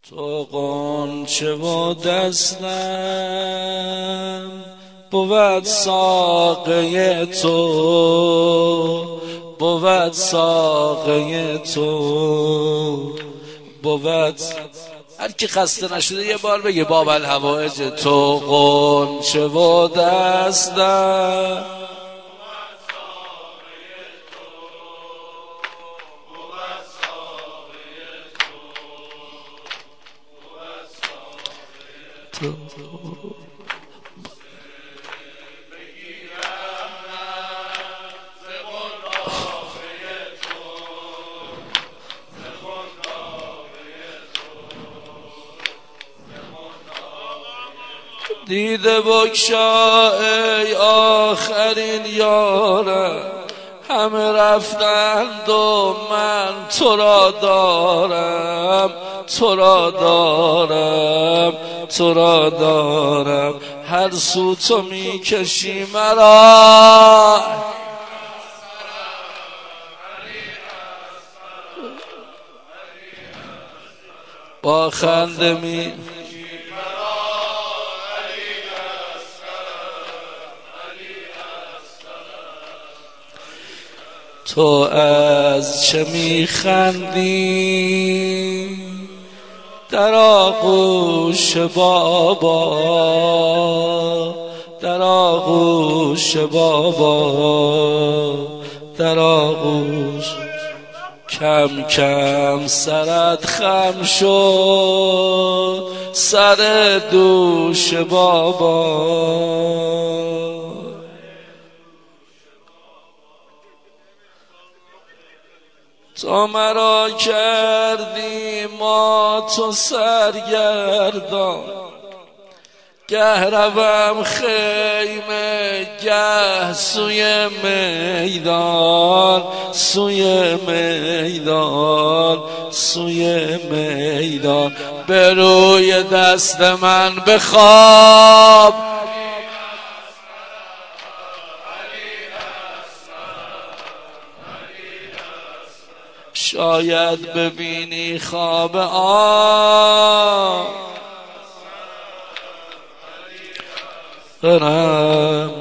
تو غنچه و دستم بود ساقه تو، بود ساقه تو، بود. هر کی خسته نشده یه بار بگه باب الحوائج. تو غنچه و دستم دیده بگشا ای آخرین یارم، همه رفتند و من تو را دارم، تو را دارم، تو را دارم. هر سو تو میکشی مرا، با خنده می تو از چه میخندی در آغوش بابا، در آغوش بابا، در آغوش. کم کم سرت خم شد، سر دوش بابا. تو مرا کردی ما تو سرگردان، گه روم خیمه گه سوی میدان، سوی میدان، سوی میدان. به روی دست من بخواب، شاید ببینی خواب آن.